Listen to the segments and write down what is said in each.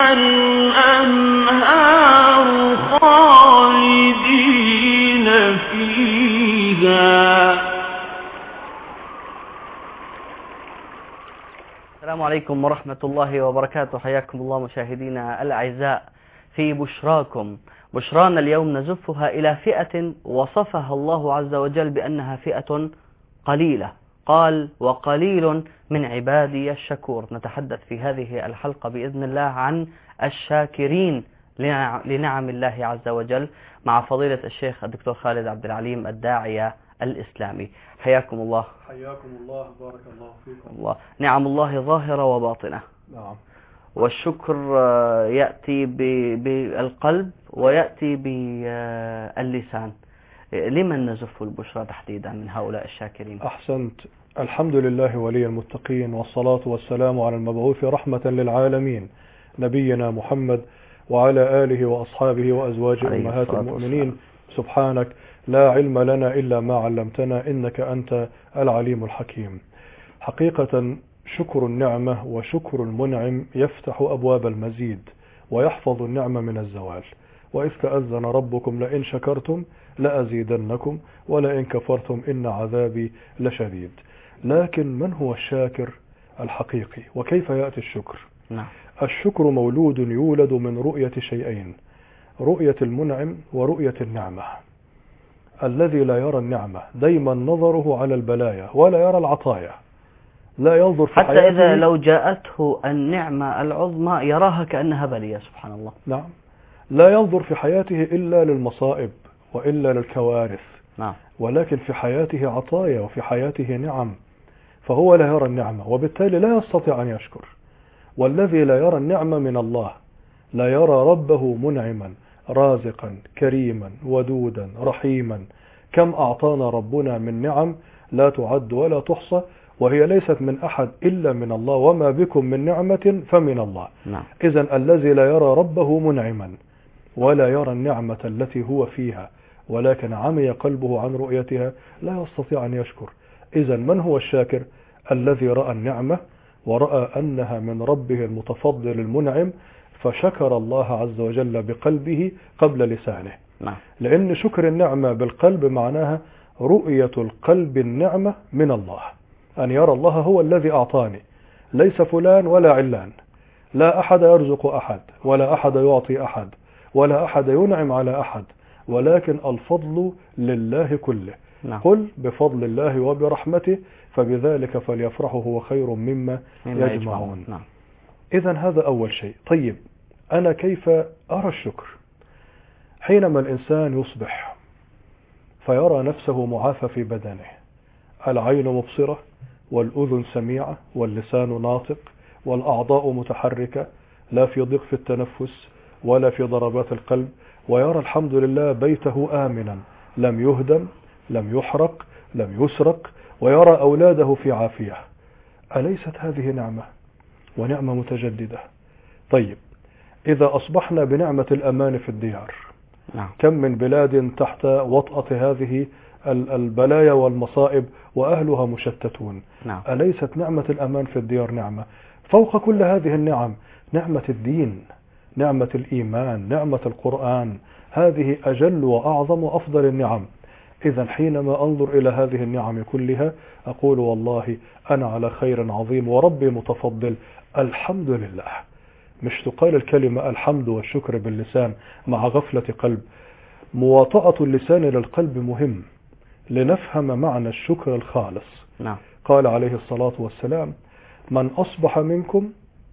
الأنهار خالدين فيها. السلام عليكم ورحمة الله وبركاته. حياكم الله مشاهدينا الأعزاء في بشراكم. بشرانا اليوم نزفها إلى فئة وصفها الله عز وجل بأنها فئة قليلة، قال وقليل من عبادي الشكور. نتحدث في هذه الحلقة بإذن الله عن الشاكرين لنعم الله عز وجل مع فضيلة الشيخ الدكتور خالد عبد العليم الداعية الإسلامي. حياكم الله. حياكم الله، بارك الله فيكم. الله. نعم الله ظاهرة وباطنة. نعم. والشكر يأتي بالقلب ويأتي باللسان. لمن نزف البشرى تحديدا من هؤلاء الشاكرين؟ أحسنت. الحمد لله ولي المتقين، والصلاة والسلام على المبعوث رحمة للعالمين نبينا محمد وعلى آله وأصحابه وأزواجه أمهات المؤمنين. سبحانك لا علم لنا إلا ما علمتنا إنك أنت العليم الحكيم. حقيقة شكر النعمة وشكر المنعم يفتح أبواب المزيد ويحفظ النعمة من الزوال. وإذ تأذن ربكم لئن شكرتم لأزيدنكم ولئن كفرتم إن عذابي لشديد. لكن من هو الشاكر الحقيقي وكيف يأتي الشكر؟ نعم. الشكر مولود يولد من رؤية شيئين: رؤية المنعم ورؤية النعمة. الذي لا يرى النعمة دايما نظره على البلايا ولا يرى العطايا، لا ينظر في حتى إذا لو جاءته النعمة العظمى يراها كأنها بلية. سبحان الله. نعم. لا ينظر في حياته إلا للمصائب وإلا للكوارث. نعم. ولكن في حياته عطايا وفي حياته نعم، فهو لا يرى النعمة وبالتالي لا يستطيع أن يشكر. والذي لا يرى النعمة من الله لا يرى ربه منعما رازقا كريما ودودا رحيما. كم أعطانا ربنا من نعم لا تعد ولا تحصى، وهي ليست من أحد إلا من الله، وما بكم من نعمة فمن الله. نعم. إذن الذي لا يرى ربه منعما ولا يرى النعمة التي هو فيها ولكن عمي قلبه عن رؤيتها لا يستطيع أن يشكر. إذن من هو الشاكر؟ الذي رأى النعمة ورأى أنها من ربه المتفضل المنعم فشكر الله عز وجل بقلبه قبل لسانه. نعم. لأن شكر النعمة بالقلب معناها رؤية القلب النعمة من الله، أن يرى الله هو الذي أعطاني، ليس فلان ولا علان. لا أحد يرزق أحد ولا أحد يعطي أحد ولا أحد ينعم على أحد، ولكن الفضل لله كله. نعم. قل بفضل الله وبرحمته فبذلك فليفرحوا هو خير مما يجمعون. نعم. إذن هذا أول شيء. طيب أنا كيف أرى الشكر؟ حينما الإنسان يصبح فيرى نفسه معافى في بدنه، العين مبصرة والأذن سميعة واللسان ناطق والأعضاء متحركة، لا في ضيق في التنفس ولا في ضربات القلب، ويرى الحمد لله بيته آمنا لم يهدم لم يحرق لم يسرق، ويرى أولاده في عافية. أليست هذه نعمة ونعمة متجددة؟ طيب إذا أصبحنا بنعمة الأمان في الديار، نعم. كم من بلاد تحت وطأة هذه البلايا والمصائب وأهلها مشتتون. نعم. أليست نعمة الأمان في الديار نعمة؟ فوق كل هذه النعم نعمة الدين، نعمة الإيمان، نعمة القرآن، هذه أجل وأعظم وأفضل النعم. إذا حينما أنظر إلى هذه النعم كلها أقول والله أنا على خير عظيم وربي متفضل، الحمد لله. مش تقال الكلمة الحمد والشكر باللسان مع غفلة قلب. مواطأة اللسان للقلب مهم لنفهم معنى الشكر الخالص. نعم. قال عليه الصلاة والسلام: من أصبح منكم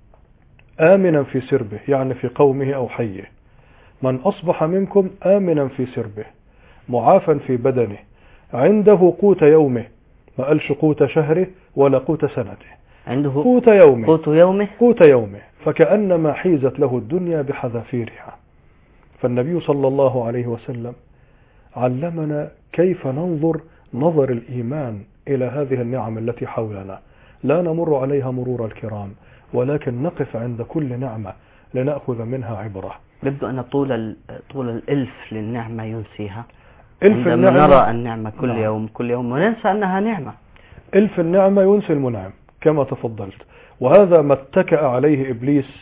آمنا في سربه، يعني في قومه أو حيه، من أصبح منكم آمنا في سربه معافا في بدنه عنده قوت يومه، ما قالش قوت شهره ولا قوت سنته، عنده قوت يومه، قوت يومه فكأنما حيزت له الدنيا بحذافيرها. فالنبي صلى الله عليه وسلم علمنا كيف ننظر نظر الإيمان إلى هذه النعم التي حولنا، لا نمر عليها مرور الكرام، ولكن نقف عند كل نعمة لنأخذ منها عبرة. يبدو أن طول الإلف للنعمة ينسيها. عندما نرى النعمة كل نعم. يوم كل يوم وننسى أنها نعمة. إلف النعمة ينسي المنعم كما تفضلت، وهذا ما اتكأ عليه إبليس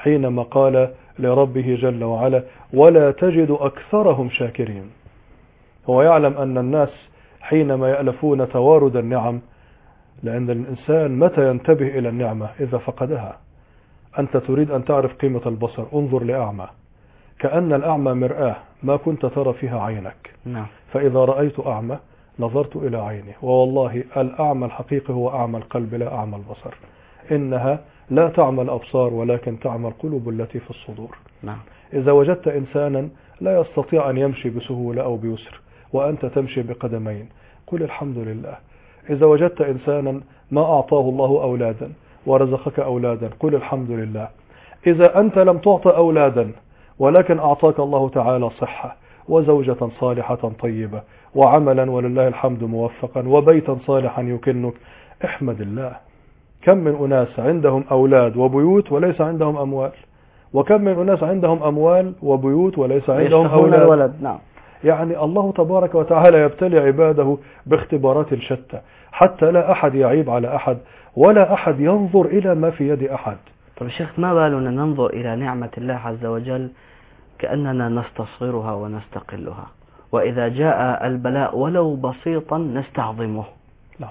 حينما قال لربه جل وعلا ولا تجد أكثرهم شاكرين. هو يعلم أن الناس حينما يألفون توارد النعم، لأن الإنسان متى ينتبه إلى النعمة؟ إذا فقدها. أنت تريد أن تعرف قيمة البصر، انظر لأعمى، كأن الأعمى مرآة ما كنت ترى فيها عينك. فإذا رأيت أعمى نظرت إلى عينه، ووالله الأعمى الحقيقي هو أعمى القلب لا أعمى البصر. إنها لا تعمى الأبصار ولكن تعمى القلوب التي في الصدور. إذا وجدت إنسانا لا يستطيع أن يمشي بسهولة أو بيسر وأنت تمشي بقدمين، قل الحمد لله. إذا وجدت إنسانا ما أعطاه الله أولادا ورزقك أولادا، قل الحمد لله. إذا أنت لم تعطى أولادا ولكن أعطاك الله تعالى صحة وزوجة صالحة طيبة وعملا ولله الحمد موفقا وبيتا صالحا يكنك، احمد الله. كم من أناس عندهم أولاد وبيوت وليس عندهم أموال، وكم من أناس عندهم أموال وبيوت وليس عندهم أولاد. يعني الله تبارك وتعالى يبتلي عباده باختبارات شتى حتى لا أحد يعيب على أحد ولا أحد ينظر إلى ما في يد أحد. طيب شيخ، ما بالنا ننظر إلى نعمة الله عز وجل كأننا نستصغرها ونستقلها، وإذا جاء البلاء ولو بسيطا نستعظمه. لا.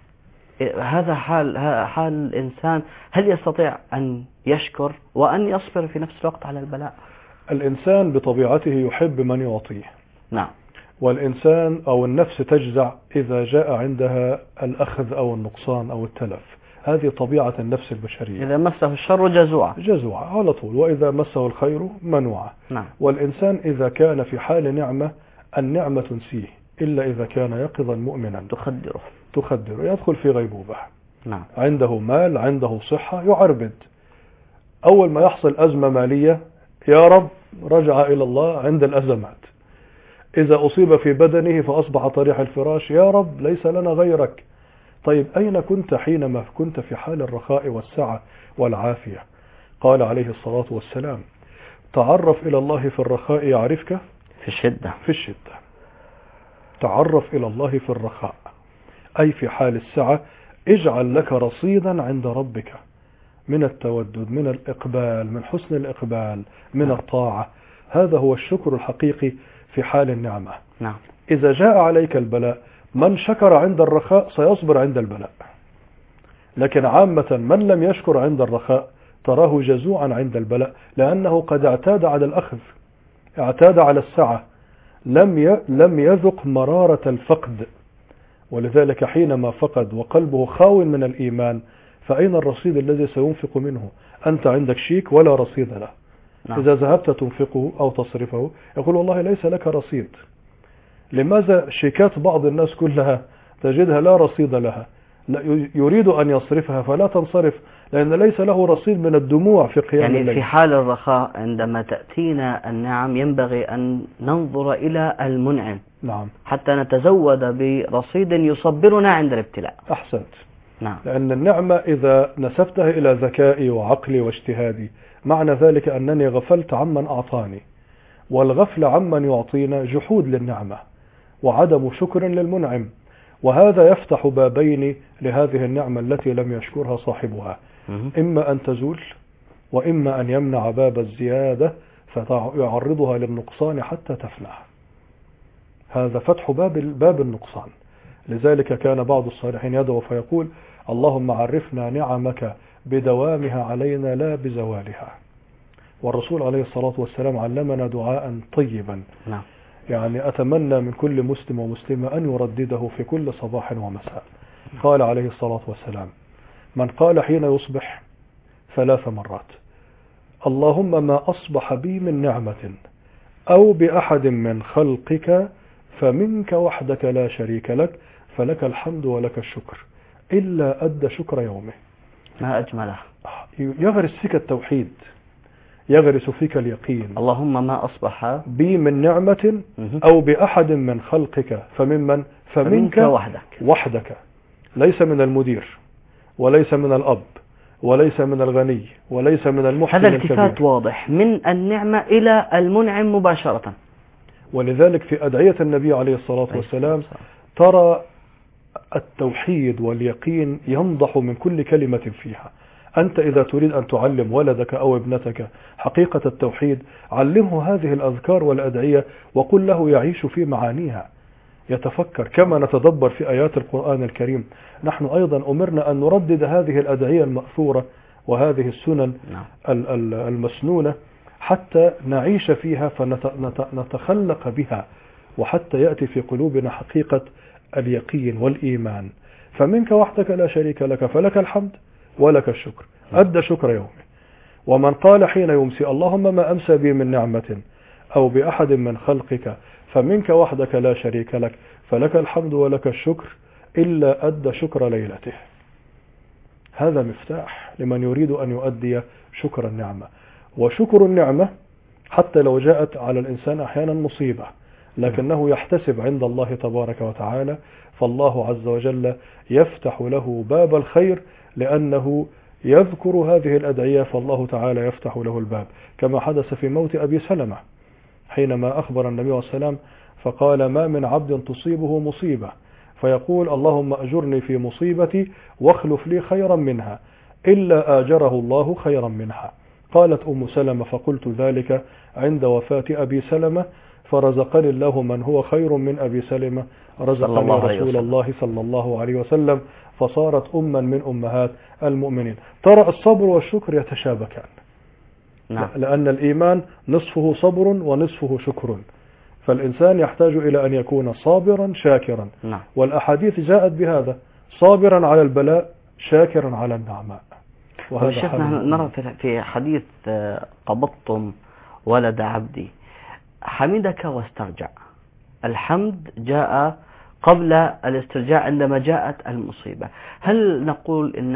هذا حال الإنسان. هل يستطيع أن يشكر وأن يصبر في نفس الوقت على البلاء؟ الإنسان بطبيعته يحب من يعطيه. نعم. والإنسان أو النفس تجزع إذا جاء عندها الأخذ أو النقصان أو التلف. هذه طبيعة النفس البشرية. إذا مسه الشر جزوعا على طول، وإذا مسه الخير منوعا. نعم. والإنسان إذا كان في حال نعمة النعمة تنسيه إلا إذا كان يقظا مؤمنا تخدره يدخل في غيبوبة. نعم. عنده مال، عنده صحة، يعربد. أول ما يحصل أزمة مالية يا رب رجع إلى الله عند الأزمات. إذا أصيب في بدنه فأصبح طريح الفراش، يا رب ليس لنا غيرك. طيب أين كنت حينما كنت في حال الرخاء والسعة والعافية؟ قال عليه الصلاة والسلام تعرف إلى الله في الرخاء يعرفك في الشدة. تعرف إلى الله في الرخاء أي في حال السعة، اجعل لك رصيدا عند ربك من التودد، من الإقبال، من حسن الإقبال، من الطاعة. هذا هو الشكر الحقيقي في حال النعمة. نعم. إذا جاء عليك البلاء، من شكر عند الرخاء سيصبر عند البلاء، لكن عامة من لم يشكر عند الرخاء تراه جزوعا عند البلاء، لأنه قد اعتاد على الأخذ، اعتاد على السعة، لم يذق مرارة الفقد. ولذلك حينما فقد وقلبه خاو من الإيمان، فأين الرصيد الذي سينفق منه؟ أنت عندك شيك ولا رصيد له. نعم. إذا ذهبت تنفقه أو تصرفه يقول والله ليس لك رصيد. لماذا شيكات بعض الناس كلها تجدها لا رصيد لها؟ لا يريد أن يصرفها فلا تنصرف، لأن ليس له رصيد من الدموع في قيام الليل. يعني في حال الرخاء عندما تأتينا النعم ينبغي أن ننظر إلى المنعم. نعم. حتى نتزود برصيد يصبرنا عند الابتلاء. أحسنت. نعم. لأن النعمة إذا نسبتها إلى ذكائي وعقلي واجتهادي معنى ذلك أنني غفلت عمن أعطاني، والغفل عمن يعطينا جحود للنعمة وعدم شكر للمنعم، وهذا يفتح بابين لهذه النعمة التي لم يشكرها صاحبها، إما أن تزول وإما أن يمنع باب الزيادة فيعرضها للنقصان حتى تفنى. هذا فتح باب النقصان. لذلك كان بعض الصالحين يدعو فيقول اللهم عرفنا نعمك بدوامها علينا لا بزوالها. والرسول عليه الصلاة والسلام علمنا دعاء طيبا. نعم. يعني أتمنى من كل مسلم ومسلمة أن يردده في كل صباح ومساء. قال عليه الصلاة والسلام من قال حين يصبح 3 مرات اللهم ما أصبح بي من نعمة أو بأحد من خلقك فمنك وحدك لا شريك لك فلك الحمد ولك الشكر إلا أدى شكر يومه. ما أجمله. يغرس فيك التوحيد، يغرس فيك اليقين. اللهم ما أصبح بي من نعمة أو بأحد من خلقك فمنك وحدك، ليس من المدير وليس من الأب وليس من الغني وليس من المحسن هذا التفات واضح من النعمة إلى المنعم مباشرة. ولذلك في أدعية النبي عليه الصلاة والسلام ترى التوحيد واليقين ينضح من كل كلمة فيها. أنت إذا تريد أن تعلم ولدك أو ابنتك حقيقة التوحيد علمه هذه الأذكار والأدعية وقل له يعيش في معانيها، يتفكر كما نتدبر في آيات القرآن الكريم. نحن أيضا أمرنا أن نردد هذه الأدعية المأثورة وهذه السنن المسنونة حتى نعيش فيها فنتخلق بها، وحتى يأتي في قلوبنا حقيقة اليقين والإيمان. فمنك وحدك لا شريك لك فلك الحمد ولك الشكر، أدى شكر يومه. ومن قال حين يمسي اللهم ما أمسى بي من نعمة أو بأحد من خلقك فمنك وحدك لا شريك لك فلك الحمد ولك الشكر إلا أدى شكر ليلته. هذا مفتاح لمن يريد أن يؤدي شكر النعمة. وشكر النعمة حتى لو جاءت على الإنسان أحيانا مصيبة لكنه يحتسب عند الله تبارك وتعالى، فالله عز وجل يفتح له باب الخير لأنه يذكر هذه الأدعية، فالله تعالى يفتح له الباب، كما حدث في موت أبي سلمة حينما أخبر النبي عليه الصلاة والسلام فقال ما من عبد تصيبه مصيبة فيقول اللهم أجرني في مصيبتي واخلف لي خيرا منها إلا آجره الله خيرا منها. قالت أم سلمة فقلت ذلك عند وفاة أبي سلمة فرزقني الله من هو خير من أبي سلمة رزقني رسول الله صلى الله عليه وسلم، فصارت أما من أمهات المؤمنين. ترى الصبر والشكر يتشابكان، لأن الإيمان نصفه صبر ونصفه شكر، فالإنسان يحتاج إلى أن يكون صابرا شاكرا. والأحاديث جاءت بهذا، صابرا على البلاء شاكرا على النعماء. وهذا نرى في حديث قبضتم ولد عبدي حمدك واسترجع. الحمد جاء قبل الاسترجاع عندما جاءت المصيبة. هل نقول إن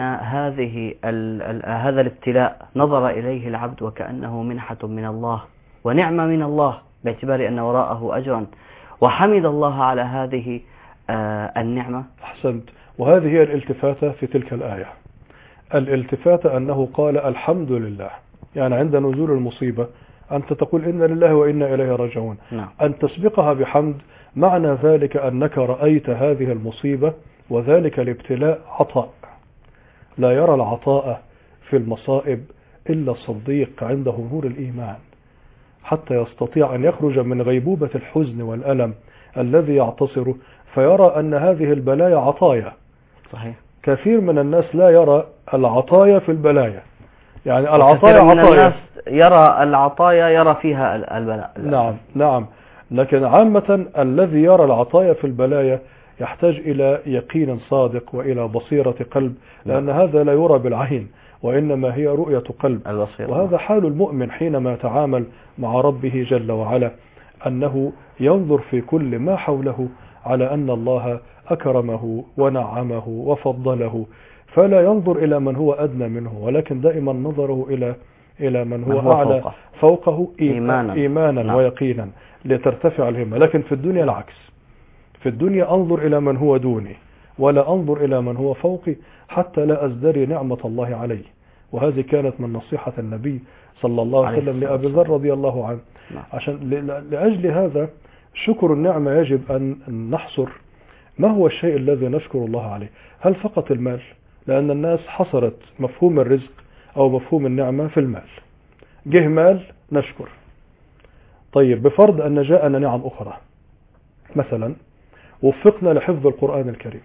هذا الابتلاء نظر إليه العبد وكأنه منحة من الله ونعمة من الله باعتبار أن وراءه أجرا وحمد الله على هذه النعمة؟ أحسنت. وهذه هي الالتفاتة في تلك الآية. الالتفاتة أنه قال الحمد لله، يعني عند نزول المصيبة أنت تقول إن لله وإنا إليه راجعون. أن تسبقها بحمد معنى ذلك أنك رأيت هذه المصيبة وذلك الابتلاء عطاء. لا يرى العطاء في المصائب إلا الصديق عنده نور الإيمان، حتى يستطيع أن يخرج من غيبوبة الحزن والألم الذي يعتصره فيرى أن هذه البلايا عطايا. صحيح. كثير من الناس لا يرى العطايا في البلايا، يعني العطايا عطايا، يرى العطايا يرى فيها البلاء. نعم. لكن عامة الذي يرى العطايا في البلايا يحتاج إلى يقين صادق وإلى بصيرة قلب، لأن هذا لا يرى بالعين وإنما هي رؤية قلب. وهذا حال المؤمن حينما يتعامل مع ربه جل وعلا، أنه ينظر في كل ما حوله على أن الله أكرمه ونعمه وفضله، فلا ينظر إلى من هو أدنى منه، ولكن دائما نظره إلى من هو أعلى فوقه إيمانا ويقينا لترتفع الهمة. لكن في الدنيا العكس، في الدنيا أنظر إلى من هو دوني ولا أنظر إلى من هو فوقي حتى لا أزدري نعمة الله علي. وهذه كانت من نصيحة النبي صلى الله عليه وسلم لأبي ذر رضي الله عنه. عشان لأجل هذا شكر النعمة يجب أن نحصر ما هو الشيء الذي نشكر الله عليه. هل فقط المال؟ لأن الناس حصرت مفهوم الرزق أو مفهوم النعمة في المال. جه مال نشكر. طيب بفرض أن جاءنا نعم أخرى، مثلا وفقنا لحفظ القرآن الكريم،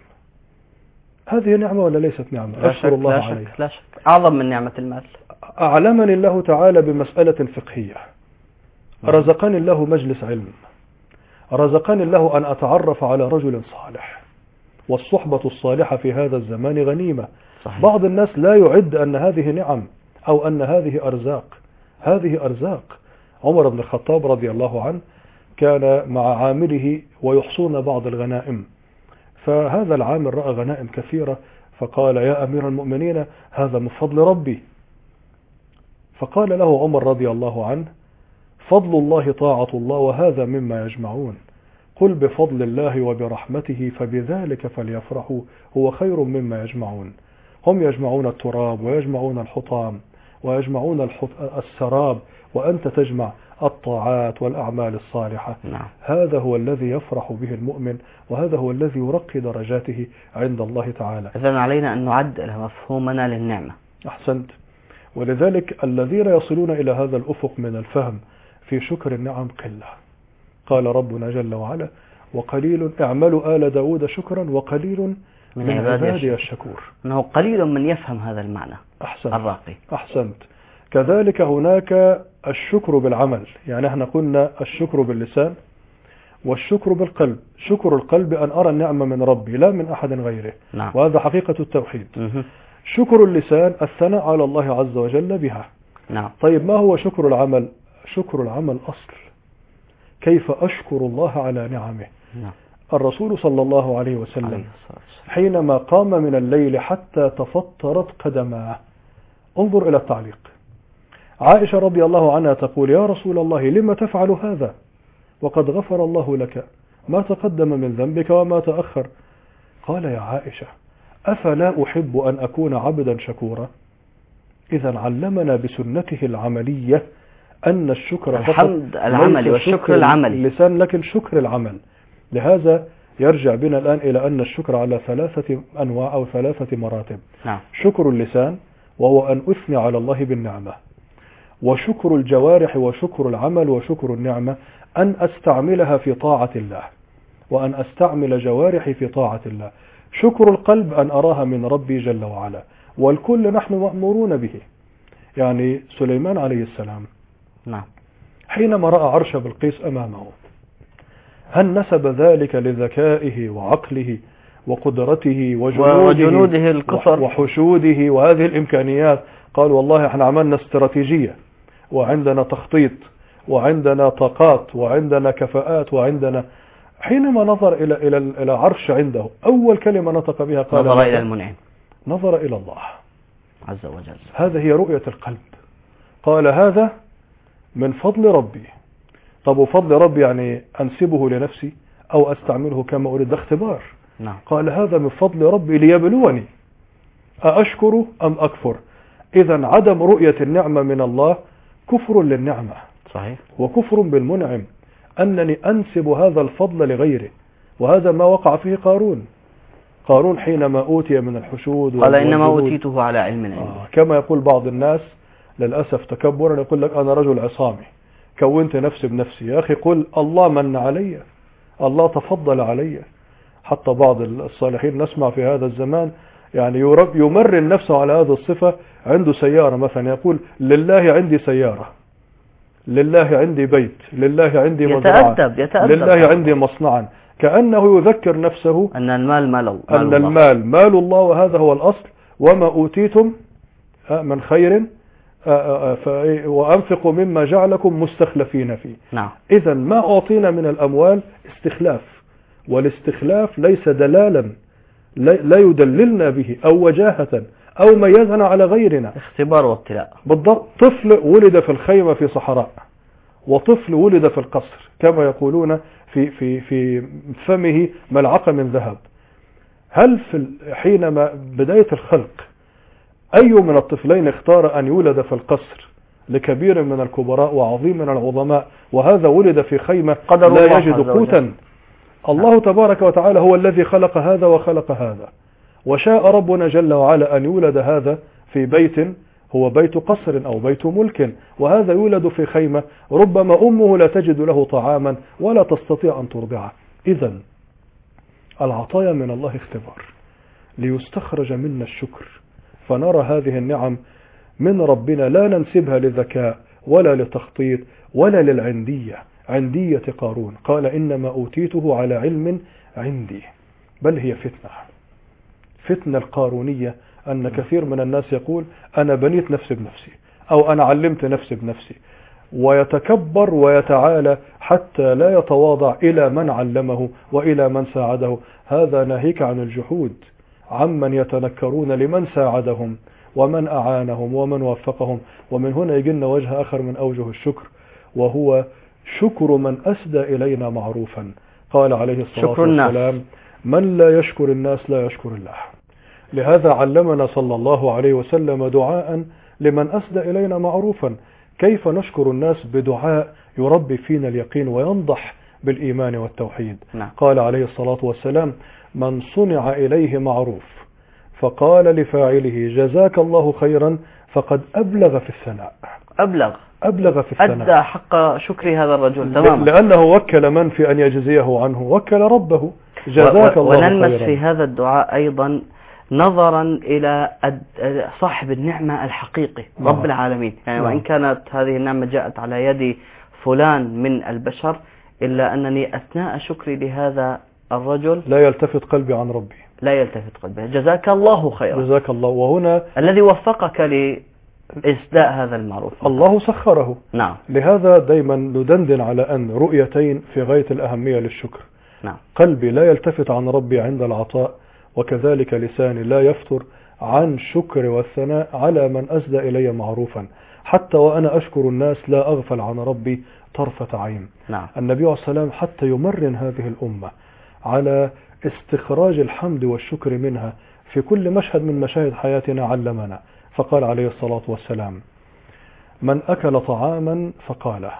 هذه نعمة ولا ليست نعمة؟ أشكر الله عليها. لا شك أعظم من نعمة المال. أعلمني الله تعالى بمسألة فقهية، رزقني الله مجلس علم، رزقني الله أن أتعرف على رجل صالح، والصحبة الصالحة في هذا الزمان غنيمة. صحيح. بعض الناس لا يعد أن هذه نعم أو أن هذه أرزاق. هذه أرزاق. عمر بن الخطاب رضي الله عنه كان مع عامله ويحصون بعض الغنائم، فهذا العامل رأى غنائم كثيرة فقال يا أمير المؤمنين هذا من فضل ربي. فقال له عمر رضي الله عنه فضل الله طاعة الله وهذا مما يجمعون، قل بفضل الله وبرحمته فبذلك فليفرحوا هو خير مما يجمعون. هم يجمعون التراب ويجمعون الحطام ويجمعون السراب، وأنت تجمع الطاعات والأعمال الصالحة. هذا هو الذي يفرح به المؤمن، وهذا هو الذي يرقي درجاته عند الله تعالى. إذن علينا أن نعدل مفهومنا للنعمة. أحسنت. ولذلك الذين يصلون إلى هذا الأفق من الفهم في شكر النعم قلة. قال ربنا جل وعلا: وقليل اعملوا آل داود شكرا وقليل من عبادي الشكور. أنه قليل من يفهم هذا المعنى. أحسنت. الراقي. أحسنت. كذلك هناك الشكر بالعمل، يعني احنا قلنا الشكر باللسان والشكر بالقلب. شكر القلب أن أرى النعمة من ربي لا من أحد غيره. نعم. وهذا حقيقة التوحيد. شكر اللسان الثناء على الله عز وجل بها. نعم. طيب ما هو شكر العمل؟ شكر العمل أصل. كيف أشكر الله على نعمه؟ نعم. الرسول صلى الله عليه وسلم حينما قام من الليل حتى تفطرت قدماه، انظر إلى التعليق. عائشة رضي الله عنها تقول: يا رسول الله لما تفعل هذا وقد غفر الله لك ما تقدم من ذنبك وما تأخر؟ قال: يا عائشة أفلا أحب أن أكون عبدا شكورا؟ إذا علمنا بسنته العملية أن الشكر الحمد العملي والشكر العملي اللسان، لكن شكر العمل. لهذا يرجع بنا الآن إلى أن الشكر على 3 أنواع أو 3 مراتب. نعم. شكر اللسان وهو أن أثني على الله بالنعمة، وشكر الجوارح وشكر العمل وشكر النعمة أن أستعملها في طاعة الله وأن أستعمل جوارحي في طاعة الله. شكر القلب أن أراها من ربي جل وعلا، والكل نحن مأمورون به. يعني سليمان عليه السلام نعم حينما رأى عرش بلقيس أمامه، هل نسب ذلك لذكائه وعقله وقدرته وجنوده القصر وحشوده وهذه الإمكانيات؟ قال: والله احنا عملنا استراتيجية وعندنا تخطيط وعندنا طاقات وعندنا كفاءات وعندنا. حينما نظر إلى عرش عنده، أول كلمة نطق بها قال: نظر إلى المنعم، نظر إلى الله عز وجل. هذا هي رؤية القلب. قال: هذا من فضل ربي. طب وفضل ربي يعني أنسبه لنفسي أو أستعمله كما أريد؟ ده اختبار. نعم. قال: هذا من فضل ربي ليبلوني أأشكر أم أكفر. إذا عدم رؤية النعمة من الله كفر للنعمة. صحيح. وكفر بالمنعم، أنني أنسب هذا الفضل لغيره. وهذا ما وقع فيه قارون. قارون حينما أوتي من الحشود قال: إنما أوتيته على علم عندي. كما يقول بعض الناس للأسف تكبرا، يقول لك: أنا رجل عصامي كونت نفسي بنفسي. يا أخي قل: الله من علي، الله تفضل علي. حتى بعض الصالحين نسمع في هذا الزمان يعني يمرن نفسه على هذه الصفة. عنده سيارة مثلا يقول: لله عندي سيارة، لله عندي بيت، لله عندي مزرعة، يتأدب لله عندي مصنعا، كأنه يذكر نفسه أن المال مال الله، وهذا هو الأصل. وما أوتيتم من خير وأنفقوا مما جعلكم مستخلفين فيه. نعم. إذا ما أعطينا من الأموال استخلاف، والاستخلاف ليس دلالا، لا يدللنا به أو وجاهة أو ميزنا على غيرنا. اختبار وابتلاء. بالضبط. طفل ولد في الخيمة في صحراء، وطفل ولد في القصر، كما يقولون في فمه ملعقة من ذهب. هل حينما بداية الخلق أي من الطفلين اختار أن يولد في القصر لكبير من الكبراء وعظيم من العظماء، وهذا ولد في خيمة لا يجد قوتا؟ الله تبارك وتعالى هو الذي خلق هذا وخلق هذا. وشاء ربنا جل وعلا أن يولد هذا في بيت هو بيت قصر أو بيت ملك، وهذا يولد في خيمة ربما أمه لا تجد له طعاما ولا تستطيع أن ترضعه. إذن العطايا من الله اختبار ليستخرج منا الشكر، فنرى هذه النعم من ربنا لا ننسبها للذكاء ولا لتخطيط ولا للعندية، عندية قارون. قال: إنما أوتيته على علم عندي. بل هي فتنة القارونية، أن كثير من الناس يقول: أنا بنيت نفسي بنفسي، أو أنا علمت نفسي بنفسي، ويتكبر ويتعالى حتى لا يتواضع إلى من علمه وإلى من ساعده. هذا ناهيك عن الجحود عمن يتنكرون لمن ساعدهم ومن أعانهم ومن وفقهم. ومن هنا يجينا وجه آخر من أوجه الشكر، وهو شكر من أسدى إلينا معروفا. قال عليه الصلاة والسلام: من لا يشكر الناس لا يشكر الله. لهذا علمنا صلى الله عليه وسلم دعاء لمن أسدى إلينا معروفا. كيف نشكر الناس؟ بدعاء يربي فينا اليقين وينضح بالإيمان والتوحيد. نعم. قال عليه الصلاة والسلام: من صنع إليه معروف فقال لفاعله جزاك الله خيرا فقد أبلغ في الثناء. أبلغ في الثناء، أدى حق شكر هذا الرجل تماما، لأنه وكل من في أن يجزيه عنه، وكل ربه. جزاك الله خيرا. ونلمس في هذا الدعاء أيضا نظرا إلى صاحب النعمة الحقيقي رب العالمين، يعني وإن كانت هذه النعمة جاءت على يد فلان من البشر، إلا أنني أثناء شكري لهذا الرجل لا يلتفت قلبي عن ربي، لا يلتفت قلبي. جزاك الله خيرا. جزاك الله. وهنا الذي وفقك لإسداء هذا المعروف الله سخره. نعم. لهذا دايما ندندن على أن رؤيتين في غاية الأهمية للشكر. نعم. قلبي لا يلتفت عن ربي عند العطاء، وكذلك لساني لا يفتر عن شكر والثناء على من أسدى إلي معروفا، حتى وأنا أشكر الناس لا أغفل عن ربي طرفة عين. نعم. النبي عليه الصلاة والسلام حتى يمرن هذه الأمة على استخراج الحمد والشكر منها في كل مشهد من مشاهد حياتنا علمنا، فقال عليه الصلاة والسلام: من أكل طعاما فقاله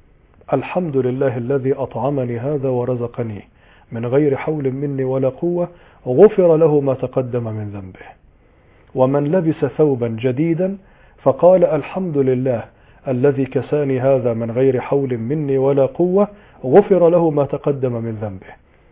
الحمد لله الذي أطعمني هذا ورزقني من غير حول مني ولا قوة، غفر له ما تقدم من ذنبه. ومن لبس ثوبا جديدا فقال الحمد لله الذي كساني هذا من غير حول مني ولا قوة، غفر له ما تقدم من ذنبه.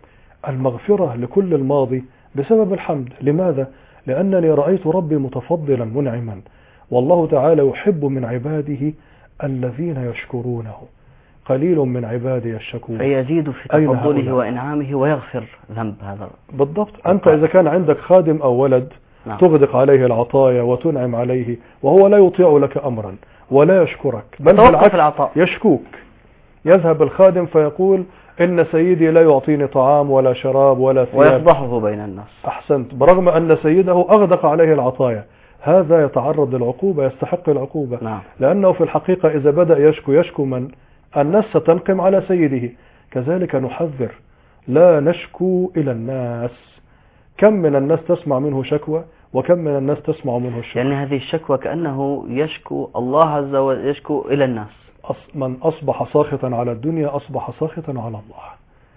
المغفرة لكل الماضي بسبب الحمد. لماذا؟ لأنني رأيت ربي متفضلا منعما، والله تعالى يحب من عباده الذين يشكرونه، قليل من عبادي الشكور. فيزيد في تفضله وإنعامه ويغفر ذنب هذا. بالضبط. أنت إذا كان عندك خادم أو ولد نعم. تغدق عليه العطايا وتنعم عليه وهو لا يطيع لك أمرا ولا يشكرك، بل بالعكس يشكوك، يذهب الخادم فيقول إن سيدي لا يعطيني طعام ولا شراب ولا ثياب، ويفضحه بين الناس. أحسنت. برغم أن سيده أغدق عليه العطايا، هذا يتعرض للعقوبة، يستحق العقوبة. نعم. لأنه في الحقيقة إذا بدأ يشكو من الناس ستنقم على سيده. كذلك نحذر لا نشكو إلى الناس. كم من الناس تسمع منه شكوى، وكم من الناس تسمع منه الشكوى. يعني هذه الشكوى كأنه يشكو الله عز وجل، يشكو إلى الناس. من أصبح ساخطا على الدنيا أصبح ساخطا على الله.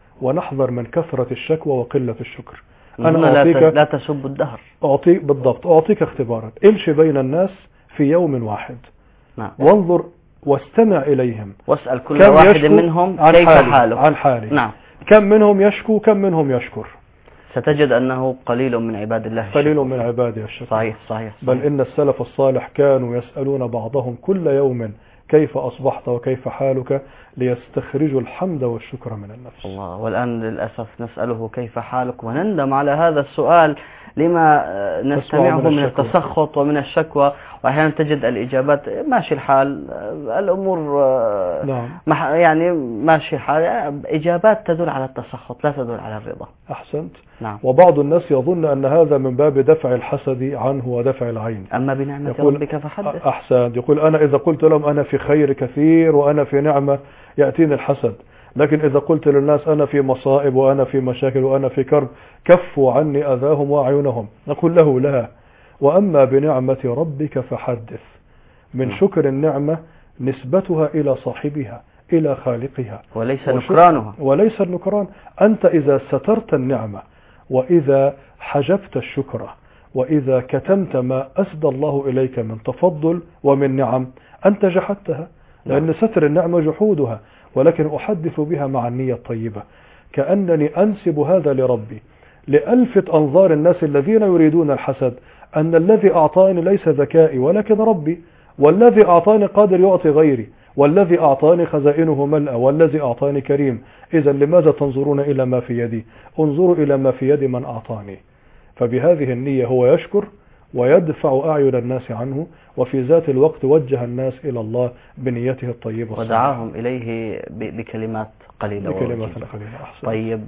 ونحذر من كثرة الشكوى وقلة الشكر. أنا أعطيك لا تسب الدهر. بالضبط. أعطيك اختبارا. امشي بين الناس في يوم واحد. نعم. وانظر واستمع إليهم، واسأل كل واحد منهم كيف حاله عن حاله. نعم. كم منهم يشكو، كم منهم يشكر. ستجد أنه قليل من عباد الله الشكور. قليل من عباده الشكور. صحيح. بل إن السلف الصالح كانوا يسألون بعضهم كل يوم كيف أصبحت وكيف حالك، ليستخرجوا الحمد والشكر من النفس. الله. والآن للأسف نسأله كيف حالك ونندم على هذا السؤال لما نستمعه من التسخط ومن الشكوى، وأحيانا تجد الإجابات ماشي الحال، الأمور نعم. يعني ماشي الحال، إجابات تدل على التسخط لا تدل على الرضا. أحسنت. نعم. وبعض الناس يظن أن هذا من باب دفع الحسد عنه ودفع العين. أما بنعمة ربك فحدث. أحسنت. يقول أنا إذا قلت لهم أنا في خير كثير وأنا في نعمة يأتيني الحسد، لكن إذا قلت للناس أنا في مصائب وأنا في مشاكل وأنا في كرب كفوا عني أذاهم وأعينهم، نقول له لا. وأما بنعمة ربك فحدث. من شكر النعمة نسبتها إلى صاحبها، إلى خالقها، وليس نكرانها. وليس النكران. أنت إذا سترت النعمة، وإذا حجبت الشكر، وإذا كتمت ما أسدى الله إليك من تفضل ومن نعم، أنت جحدتها، لأن ستر النعمة جحودها. ولكن أحدث بها مع النية الطيبة، كأنني أنسب هذا لربي، لألفت أنظار الناس الذين يريدون الحسد أن الذي أعطاني ليس ذكائي ولكن ربي، والذي أعطاني قادر يعطي غيري، والذي أعطاني خزائنه ملأ، والذي أعطاني كريم. إذا لماذا تنظرون إلى ما في يدي؟ انظروا إلى ما في يد من أعطاني. فبهذه النية هو يشكر ويدفع أعين الناس عنه، وفي ذات الوقت وجه الناس إلى الله بنيته الطيبة ودعاهم إليه بكلمات قليلة. طيب،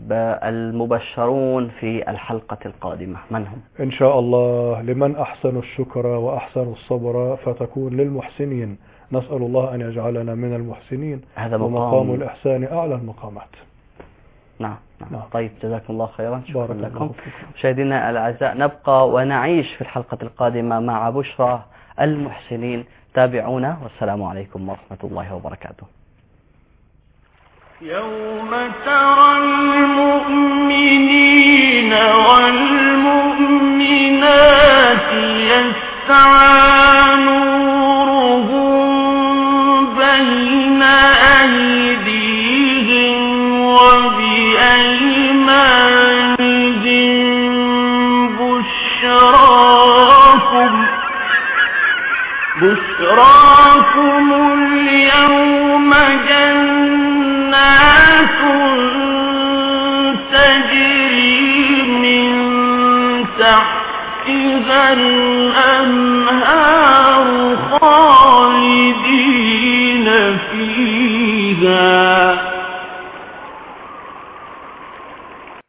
المبشرون في الحلقة القادمة من هم؟ إن شاء الله لمن أحسن الشكر وأحسن الصبر فتكون للمحسنين. نسأل الله أن يجعلنا من المحسنين. هذا ومقام الإحسان أعلى المقامات. نعم. طيب، جزاكم الله خيرا. شكرا لكم. مشاهدينا الأعزاء، نبقى ونعيش في الحلقة القادمة مع بشرى المحسنين. تابعونا، والسلام عليكم ورحمة الله وبركاته. يوم ترى المؤمنين والمؤمنات يسعى نورهم بين أيديهم وبأيمانهم بشراكم اليوم جنات تجري من تحتها الأنهار